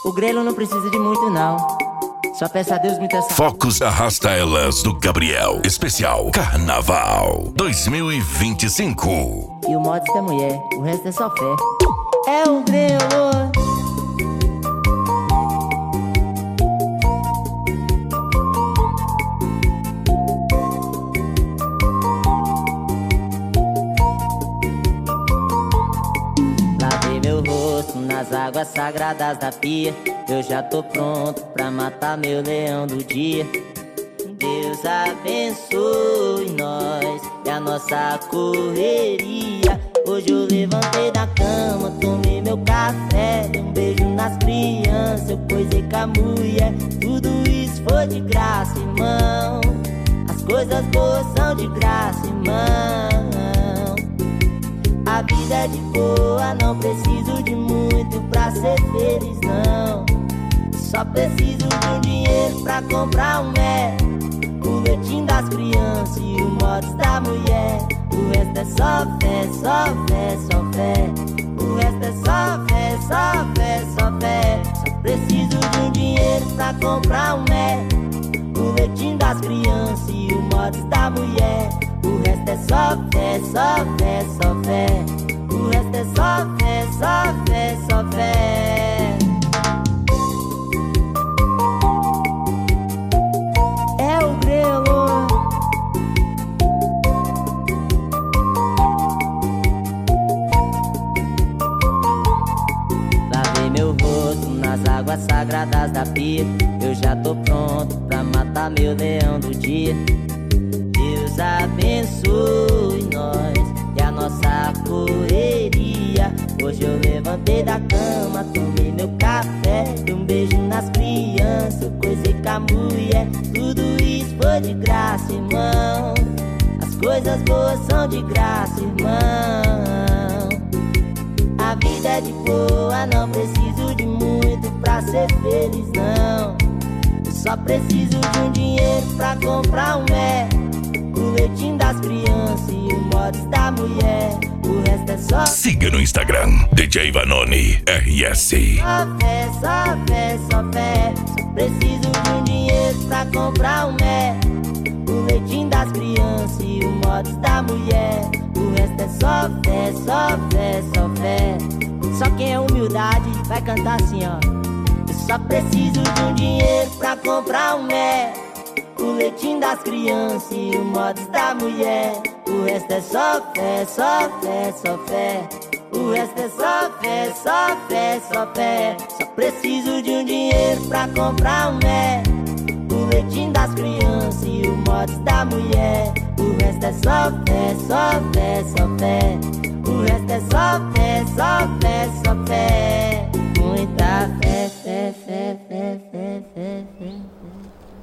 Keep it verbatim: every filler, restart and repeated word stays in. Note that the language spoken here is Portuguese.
O grelo não precisa de muito não. Só peça a Deus muita saúde. Focos Arrasta Elas do Gabriel. Especial Carnaval dois mil e vinte e cinco. E o modo da mulher, o resto é só fé. É o grelo. Lavei meu rosto nas águas sagradas da pia. Eu já tô pronto pra matar meu leão do dia. Deus abençoe nós e a nossa correria. Hoje eu levantei da cama, tomei meu café, dei um beijo nas crianças, eu coisei com a mulher. Tudo isso foi de graça, irmão. As coisas boas são de graça, irmão. A vida é de boa, não preciso de muito pra ser feliz, não. Só preciso de um dinheiro pra comprar um mé, o leitinho das crianças e o modos da mulher. O resto é só fé, só fé, só fé. O resto é só fé, só fé, só fé. Só preciso de um dinheiro pra comprar um mé, o leitinho das crianças e o modos da mulher. O resto é só fé, só fé, só fé. O resto é só fé, só fé, só fé. É o grelo. Lavei meu rosto nas águas sagradas da pia. Eu já tô pronto pra matar meu leão do dia. Deus abençoe nós e a nossa correria. Hoje eu levantei da cama, tomei meu café, dei um beijo nas crianças, eu coisei com a mulher. Tudo isso foi de graça, irmão. As coisas boas são de graça, irmão. A vida é de boa, não preciso de muito pra ser feliz, não. Eu só preciso de um dinheiro pra comprar um mé, o leitinho das crianças e o modos da mulher. O resto é só... Siga no Instagram, D J Vanoni R S. Só fé, só fé, só fé. Só preciso de um dinheiro pra comprar um mé, o leitinho das crianças e o modos da mulher. O resto é só fé, só fé, só fé. Só quem é humildade vai cantar assim, ó. Eu só preciso de um dinheiro pra comprar um mé, o leitinho das crianças e o modos da mulher. O resto é só fé, só fé, só fé. O resto é só fé, só fé, só fé. Só preciso de um dinheiro pra comprar um mé, o leitinho das crianças e o modos da mulher. O resto é só fé, só fé, só fé. O resto é só fé, só fé, só fé. Muita fé, fé, fé.